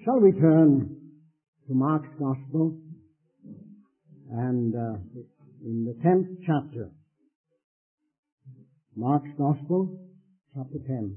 Shall we turn to Mark's Gospel and in the 10th chapter. Mark's Gospel, chapter 10.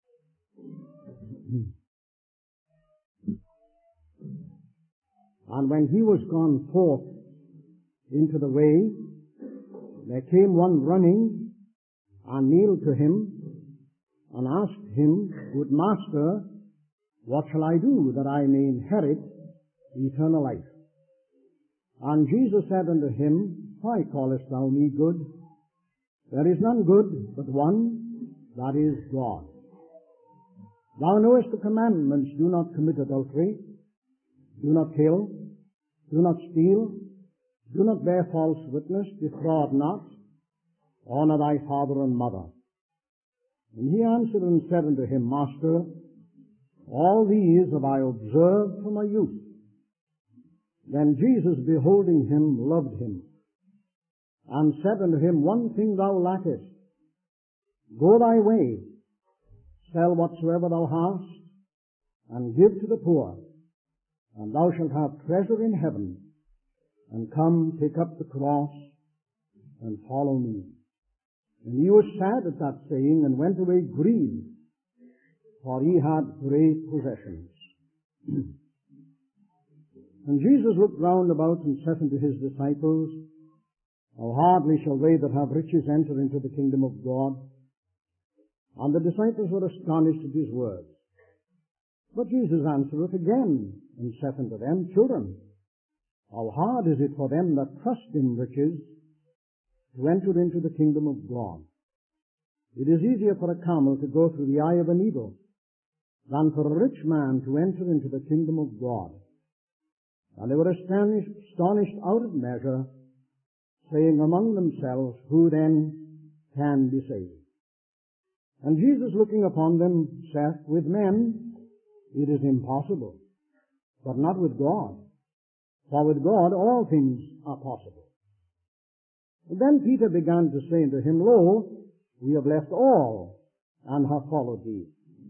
And when he was gone forth into the way, there came one running and kneeled to him and asked him, Good Master, what shall I do that I may inherit eternal life? And Jesus said unto him, Why callest thou me good? There is none good but one, that is God. Thou knowest the commandments, do not commit adultery, do not kill, do not steal, do not bear false witness, defraud not, honor thy father and mother. And he answered and said unto him, Master, all these have I observed from my youth. Then Jesus, beholding him, loved him, and said unto him, One thing thou lackest. Go thy way, sell whatsoever thou hast, and give to the poor, and thou shalt have treasure in heaven. And come, take up the cross, and follow me. And he was sad at that saying, and went away grieved, for he had great possessions. And Jesus looked round about and said unto his disciples, How hardly shall they that have riches enter into the kingdom of God? And the disciples were astonished at his words. But Jesus answereth again, and saith unto them, Children, how hard is it for them that trust in riches to enter into the kingdom of God? It is easier for a camel to go through the eye of a needle than for a rich man to enter into the kingdom of God. And they were astonished out of measure, saying among themselves, Who then can be saved? And Jesus, looking upon them, saith, With men it is impossible, but not with God. For with God all things are possible. And then Peter began to say unto him, Lo, we have left all, and have followed thee.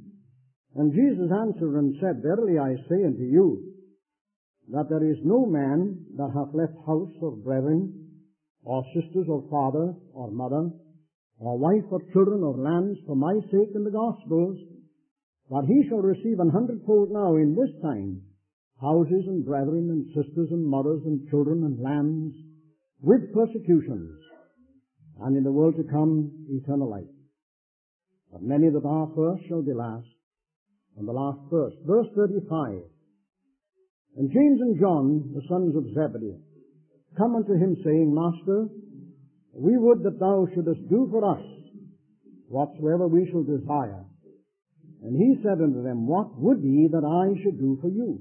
And Jesus answered and said, Verily I say unto you, that there is no man that hath left house or brethren, or sisters, or father, or mother, or wife, or children, or lands, for my sake and the gospel's, that he shall receive 100-fold now in this time, houses and brethren and sisters and mothers and children and lands, with persecutions, and in the world to come eternal life. But many that are first shall be last, and the last first. Verse 35. And James and John, the sons of Zebedee, come unto him, saying, Master, we would that thou shouldest do for us whatsoever we shall desire. And he said unto them, What would ye that I should do for you?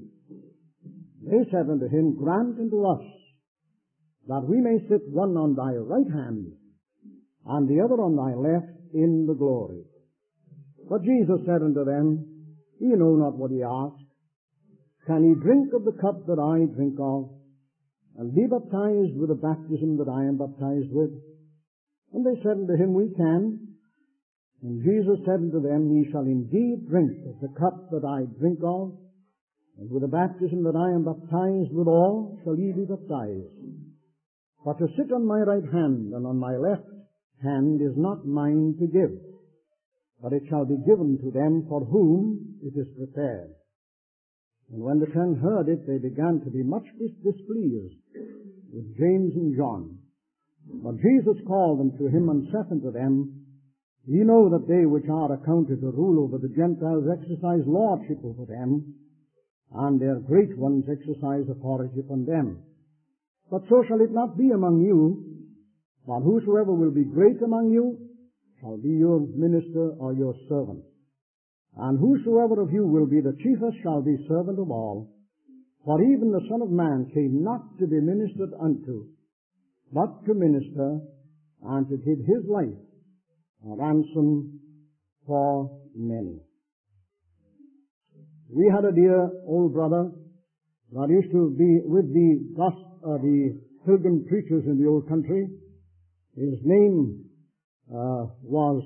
They said unto him, Grant unto us that we may sit one on thy right hand, and the other on thy left in the glory. But Jesus said unto them, Ye know not what ye ask. Can ye drink of the cup that I drink of, and be baptized with the baptism that I am baptized with? And they said unto him, We can. And Jesus said unto them, Ye shall indeed drink of the cup that I drink of, and with the baptism that I am baptized withal shall ye be baptized. For to sit on my right hand and on my left hand is not mine to give, but it shall be given to them for whom it is prepared. And when the 10 heard it, they began to be much displeased with James and John. But Jesus called them to him and saith unto them, Ye know that they which are accounted to rule over the Gentiles exercise lordship over them, and their great ones exercise authority upon them. But so shall it not be among you, but whosoever will be great among you shall be your minister or your servant. And whosoever of you will be the chiefest shall be servant of all. For even the Son of Man came not to be ministered unto, but to minister, and to give his life a ransom for many. We had a dear old brother that used to be with the pilgrim preachers in the old country. His name was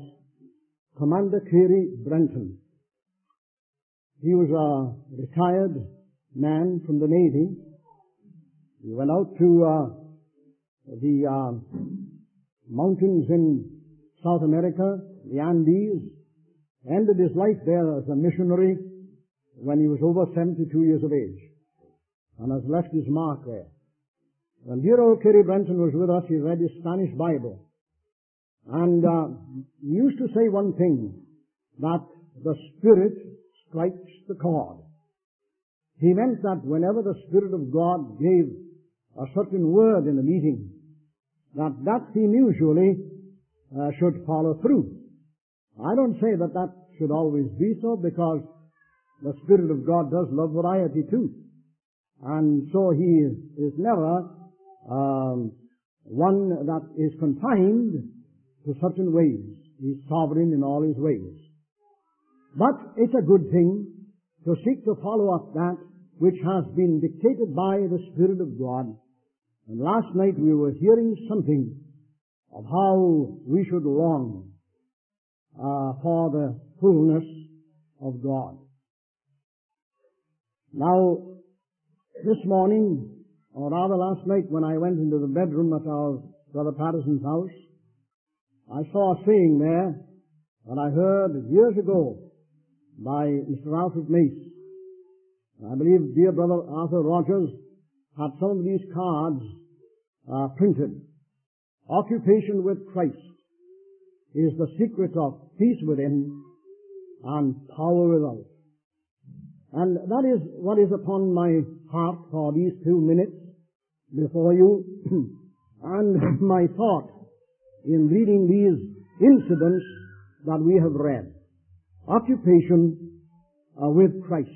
Commander Carey Brenton. He was a retired man from the Navy. He went out to the mountains in South America, the Andes, ended his life there as a missionary when he was over 72 years of age, and has left his mark there. When dear old Kerry Brenton was with us, he read his Spanish Bible, and he used to say one thing, that the Spirit strikes the chord. He meant that whenever the Spirit of God gave a certain word in a meeting, that theme usually should follow through. I don't say that should always be so, because the Spirit of God does love variety too. And so He is never one that is confined to certain ways. He's sovereign in all His ways. But it's a good thing to seek to follow up that which has been dictated by the Spirit of God. And last night we were hearing something of how we should long for the fullness of God. Now, this morning, or rather last night when I went into the bedroom at our Brother Patterson's house, I saw a saying there that I heard years ago by Mr. Alfred Mace. I believe dear Brother Arthur Rogers had some of these cards printed. Occupation with Christ is the secret of peace within and power without. And that is what is upon my heart for these 2 minutes before you. And my thought in reading these incidents that we have read. Occupation with Christ.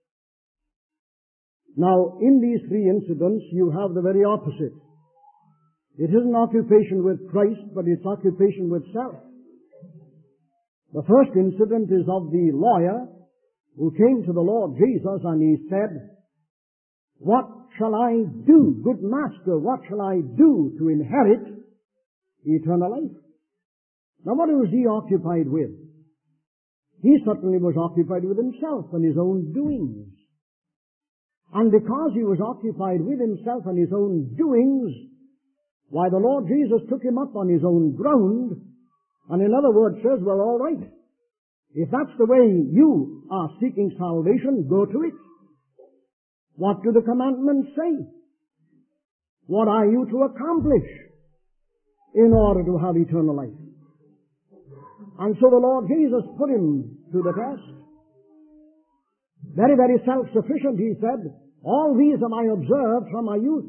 Now, in these 3 incidents, you have the very opposite. It isn't occupation with Christ, but it's occupation with self. The first incident is of the lawyer who came to the Lord Jesus and he said, "What shall I do, good master, what shall I do to inherit eternal life?" Now what was he occupied with? He certainly was occupied with himself and his own doings. And because he was occupied with himself and his own doings, why, the Lord Jesus took him up on his own ground, and in other words says, well, all right. If that's the way you are seeking salvation, go to it. What do the commandments say? What are you to accomplish in order to have eternal life? And so the Lord Jesus put him to the test. Very, very self-sufficient, he said, "All these have I observed from my youth."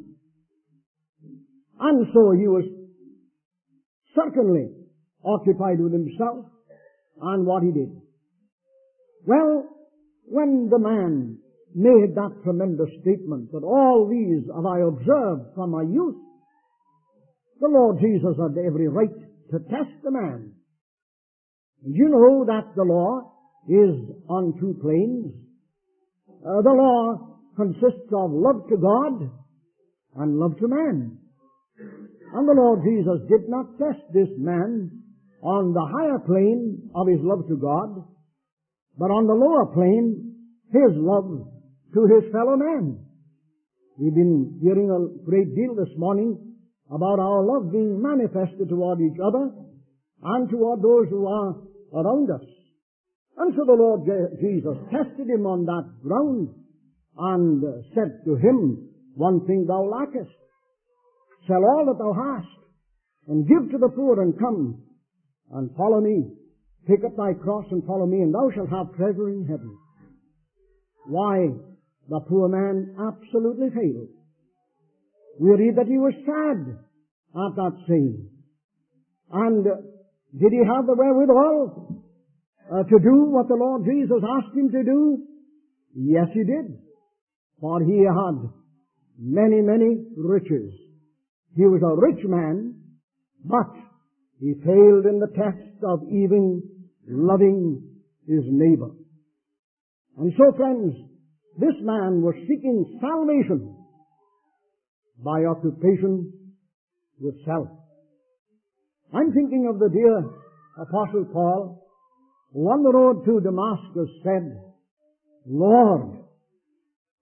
And so he was certainly occupied with himself and what he did. Well, when the man made that tremendous statement that all these have I observed from my youth, the Lord Jesus had every right to test the man. And you know that the law is on 2 planes. The law consists of love to God and love to man. And the Lord Jesus did not test this man on the higher plane of his love to God, but on the lower plane, his love to his fellow man. We've been hearing a great deal this morning about our love being manifested toward each other and toward those who are around us. And so the Lord Jesus tested him on that ground and said to him, "One thing thou lackest. Sell all that thou hast and give to the poor and come and follow me. Take up thy cross and follow me, and thou shalt have treasure in heaven." Why, the poor man absolutely failed. We read that he was sad at that saying. And did he have the wherewithal to do what the Lord Jesus asked him to do? Yes, he did. For he had many, many riches. He was a rich man, but he failed in the test of even loving his neighbor. And so, friends, this man was seeking salvation by occupation with self. I'm thinking of the dear Apostle Paul, who on the road to Damascus said, "Lord,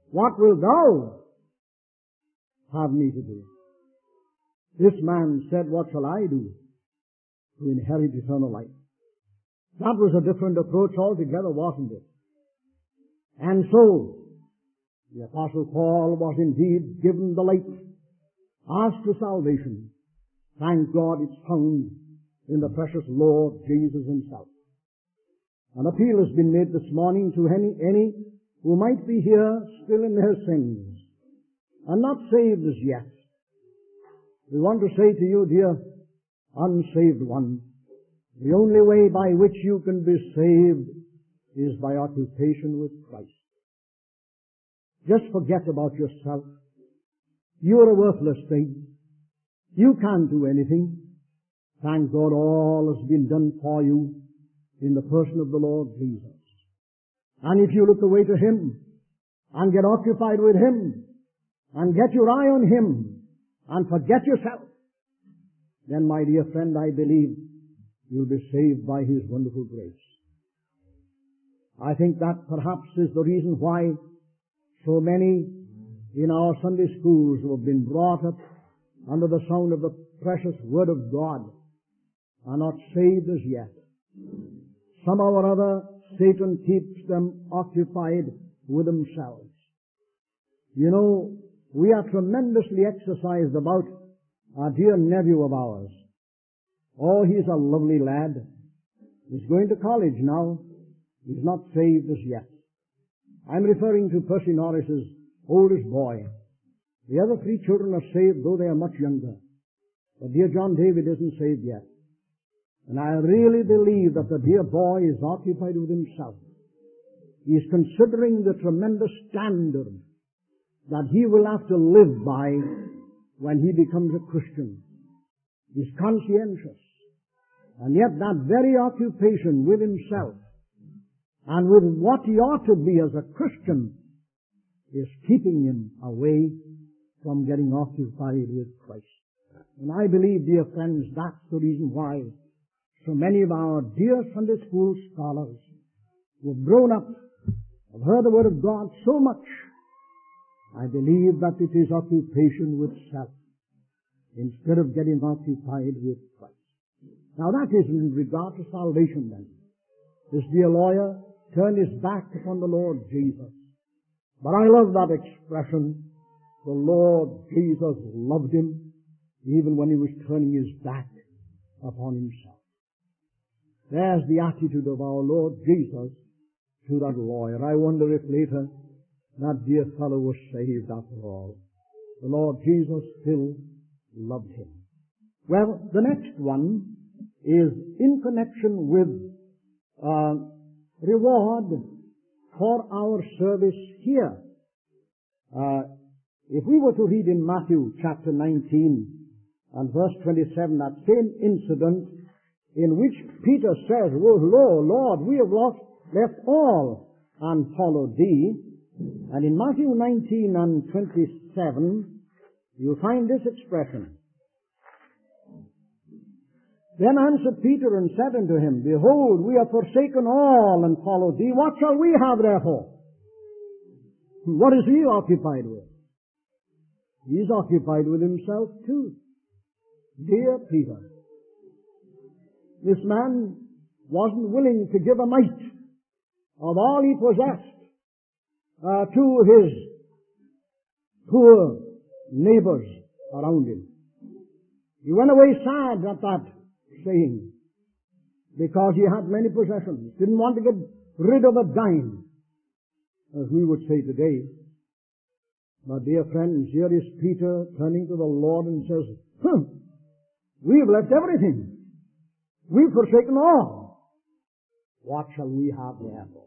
What wilt thou have me to do? This man said, what shall I do to inherit eternal life? That was a different approach altogether, wasn't it? And so, the Apostle Paul was indeed given the light as to salvation. Thank God it's found in the precious Lord Jesus himself. An appeal has been made this morning to any who might be here still in their sins and not saved as yet. We want to say to you, dear unsaved one, the only way by which you can be saved is by occupation with Christ. Just forget about yourself. You're a worthless thing. You can't do anything. Thank God all has been done for you in the person of the Lord Jesus. And if you look away to Him and get occupied with Him and get your eye on Him and forget yourself, then, my dear friend, I believe you'll be saved by His wonderful grace. I think that perhaps is the reason why so many in our Sunday schools who have been brought up under the sound of the precious Word of God are not saved as yet. Somehow or other, Satan keeps them occupied with themselves. You know, we are tremendously exercised about a dear nephew of ours. Oh, he's a lovely lad. He's going to college now. He's not saved as yet. I'm referring to Percy Norris's oldest boy. The other three children are saved, though they are much younger. But dear John David isn't saved yet. And I really believe that the dear boy is occupied with himself. He's considering the tremendous standard that he will have to live by when he becomes a Christian. He's conscientious. And yet that very occupation with himself and with what he ought to be as a Christian is keeping him away from getting occupied with Christ. And I believe, dear friends, that's the reason why so many of our dear Sunday school scholars who have grown up, have heard the Word of God so much, I believe that it is occupation with self instead of getting occupied with Christ. Now that is in regard to salvation then. This dear lawyer turned his back upon the Lord Jesus. But I love that expression. The Lord Jesus loved him even when he was turning his back upon himself. There's the attitude of our Lord Jesus to that lawyer. I wonder if later that dear fellow was saved after all. The Lord Jesus still loved him. Well, the next one is in connection with reward for our service here. If we were to read in Matthew chapter 19 and verse 27, that same incident in which Peter says, "Oh, Lord, we have left all and followed thee." And in Matthew 19 and 27, you find this expression. Then answered Peter and said unto him, "Behold, we have forsaken all and followed thee. What shall we have therefore?" What is he occupied with? He's occupied with himself too. Dear Peter, this man wasn't willing to give a mite of all he possessed to his poor neighbors around him. He went away sad at that saying because he had many possessions. Didn't want to get rid of a dime, as we would say today. But dear friends, here is Peter turning to the Lord and says, "We've left everything. We've forsaken all. What shall we have therefore?"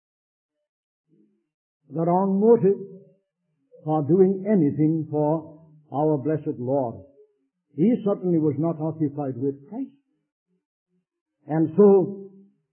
The wrong motive for doing anything for our blessed Lord. He certainly was not occupied with Christ. And so,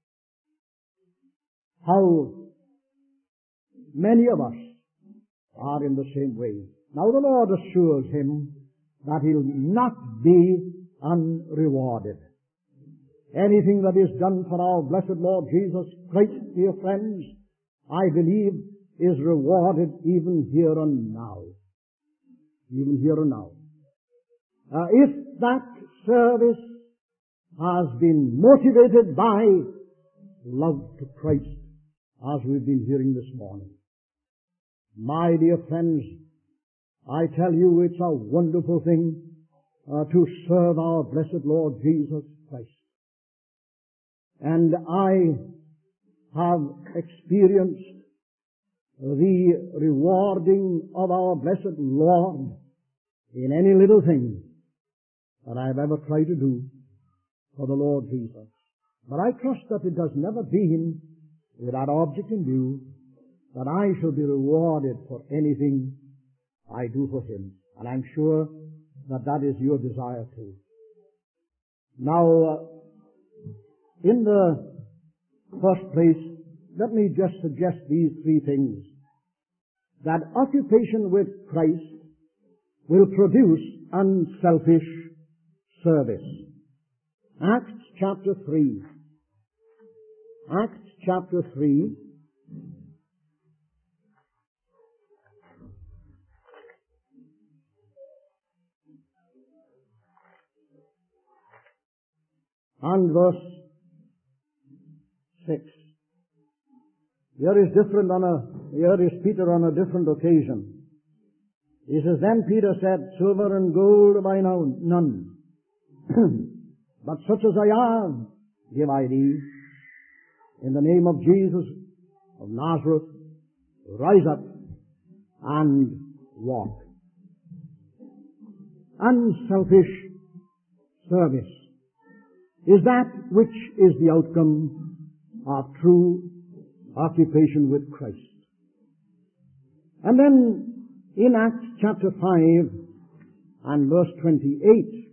how many of us are in the same way. Now the Lord assures him that he'll not be unrewarded. Anything that is done for our blessed Lord Jesus Christ, dear friends, I believe is rewarded even here and now. Even here and now. If that service has been motivated by love to Christ, as we've been hearing this morning. My dear friends, I tell you it's a wonderful thing to serve our blessed Lord Jesus Christ. And I have experienced the rewarding of our blessed Lord in any little thing that I've ever tried to do for the Lord Jesus. But I trust that it has never been with that object in view that I shall be rewarded for anything I do for Him. And I'm sure that that is your desire too. Now, in the first place, let me just suggest these three things. That occupation with Christ will produce unselfish service. Acts chapter 3. Acts chapter 3. And verse 6. Here is Peter on a different occasion. He says, Then Peter said, Silver and gold have I none, but such as I have give I thee. In the name of Jesus of Nazareth, rise up and walk. Unselfish service is that which is the outcome of true occupation with Christ. And then in Acts chapter 5 and verse 28,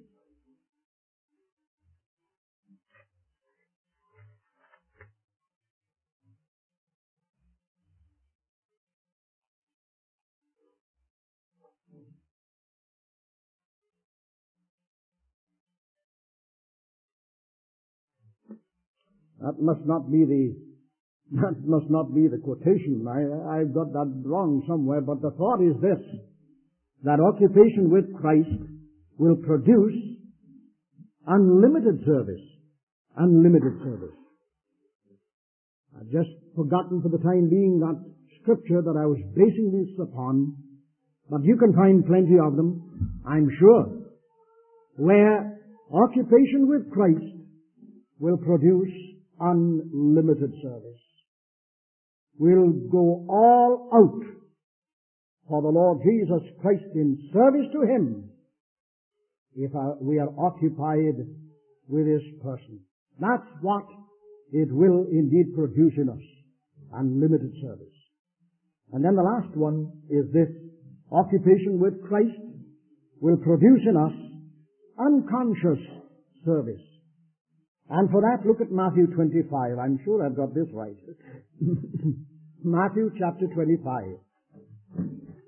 that must not be the quotation. I've got that wrong somewhere, but the thought is this, that occupation with Christ will produce unlimited service. Unlimited service. I've just forgotten for the time being that scripture that I was basing this upon, but you can find plenty of them, I'm sure, where occupation with Christ will produce unlimited service. We'll go all out for the Lord Jesus Christ in service to Him if we are occupied with His person. That's what it will indeed produce in us, unlimited service. And then the last one is this, occupation with Christ will produce in us unconscious service. And for that, look at Matthew 25. I'm sure I've got this right. Matthew chapter 25.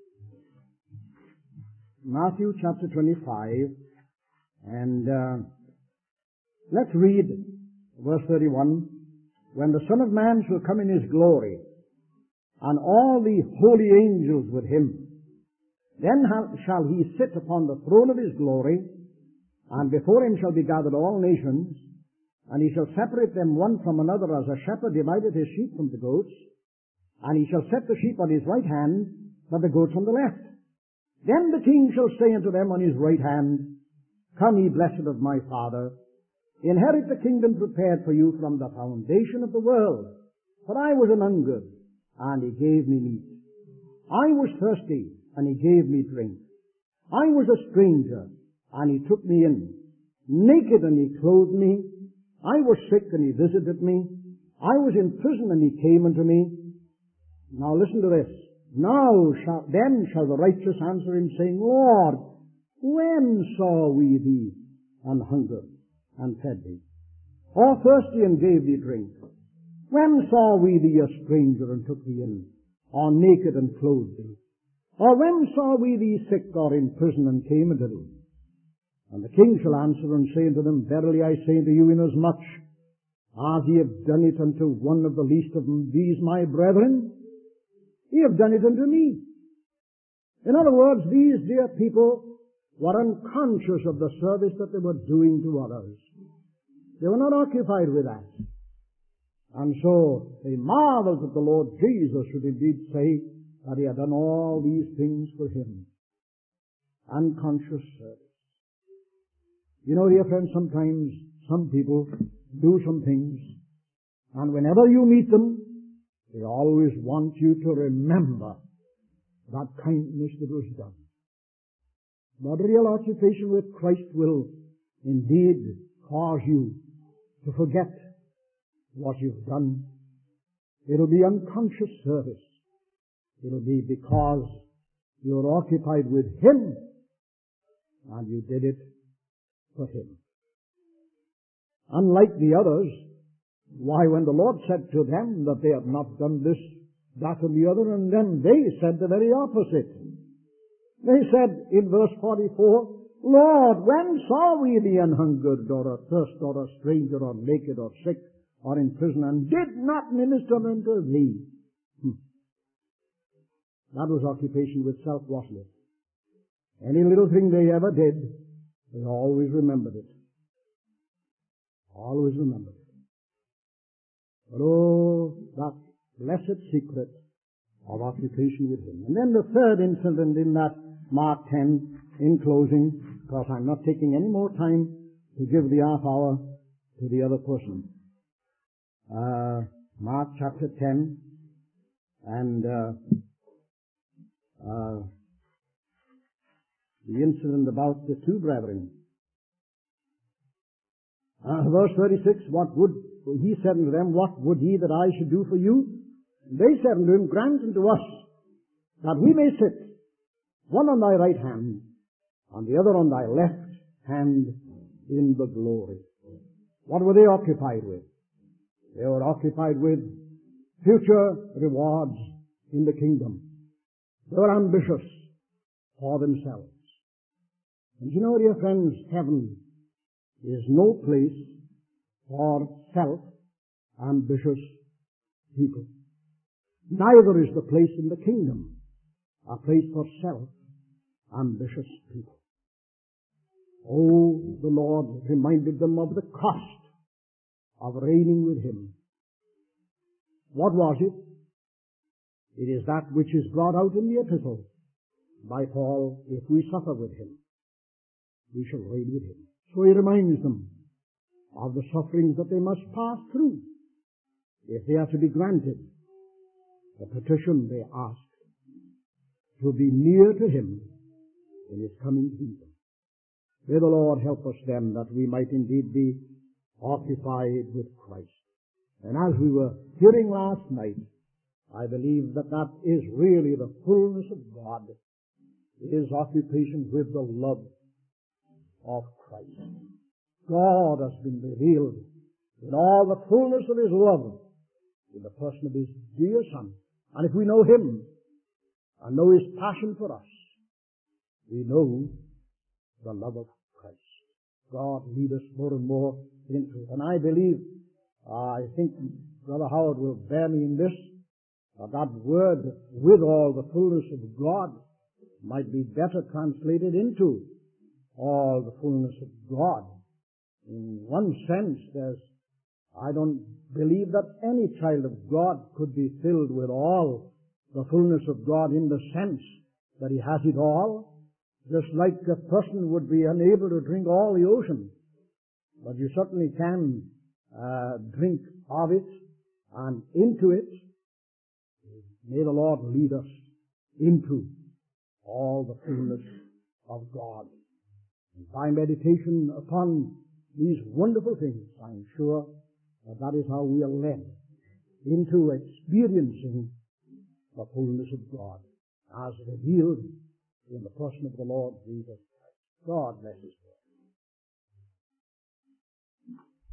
Matthew chapter 25. And let's read verse 31. When the Son of Man shall come in His glory, and all the holy angels with Him, then shall He sit upon the throne of His glory, and before Him shall be gathered all nations, and He shall separate them one from another as a shepherd divided his sheep from the goats. And He shall set the sheep on His right hand, but the goats on the left. Then the King shall say unto them on His right hand, Come ye blessed of my Father, inherit the kingdom prepared for you from the foundation of the world. For I was an hungered, and He gave me meat. I was thirsty, and He gave me drink. I was a stranger, and He took me in. Naked, and He clothed me. I was sick, and He visited me. I was in prison, and He came unto me. Now listen to this. Then shall the righteous answer Him, saying, Lord, when saw we Thee an hungered, and fed Thee? Or thirsty, and gave Thee drink? When saw we Thee a stranger, and took Thee in? Or naked, and clothed Thee? Or when saw we Thee sick, or in prison, and came unto Thee? And the King shall answer and say unto them, Verily I say unto you, inasmuch as ye have done it unto one of the least of these my brethren, Ye have done it unto me. In other words, these dear people were unconscious of the service that they were doing to others. They were not occupied with that. And so they marveled that the Lord Jesus should indeed say that he had done all these things for him. Unconscious service. You know, dear friends, sometimes some people do some things, and whenever you meet them, they always want you to remember that kindness that was done. But real occupation with Christ will indeed cause you to forget what you've done. It'll be unconscious service. It'll be because you're occupied with Him and you did it for Him. Unlike the others, why, when the Lord said to them that they had not done this, that, and the other, and then they said the very opposite. They said in verse 44, Lord, when saw we thee an hungered, or athirst, or a stranger, or naked, or sick, or in prison, and did not minister unto thee? That was occupation with self, wasn't it? Any little thing they ever did, they always remembered it. Always remembered it. But oh, that blessed secret of occupation with Him. And then the third incident in that Mark 10, in closing, because I'm not taking any more time to give the half hour to the other person. Mark chapter 10, and the incident about the two brethren. Verse 36, he said unto them, what would ye that I should do for you? They said unto him, grant unto us that we may sit, one on thy right hand, and the other on thy left hand in the glory. What were they occupied with? They were occupied with future rewards in the kingdom. They were ambitious for themselves. And you know, dear friends, heaven is no place for self-ambitious people. Neither is the place in the kingdom a place for self-ambitious people. Oh, the Lord reminded them of the cost of reigning with Him. What was it? It is that which is brought out in the epistle by Paul, if we suffer with Him, we shall reign with Him. So he reminds them of the sufferings that they must pass through if they are to be granted the petition they ask to be near to Him in His coming kingdom. May the Lord help us then that we might indeed be occupied with Christ. And as we were hearing last night, I believe that that is really the fullness of God, His occupation with the love of Christ. God has been revealed in all the fullness of His love in the person of His dear Son. And if we know Him and know His passion for us, we know the love of Christ. God lead us more and more into it. And I believe, I think Brother Howard will bear me in this, that word, with all the fullness of God, might be better translated into all the fullness of God. In one sense, I don't believe that any child of God could be filled with all the fullness of God in the sense that he has it all, just like a person would be unable to drink all the ocean. But you certainly can drink of it and into it. May the Lord lead us into all the fullness of God. And by meditation upon these wonderful things, I'm sure that is how we are led into experiencing the fullness of God as revealed in the person of the Lord Jesus Christ. God bless His name.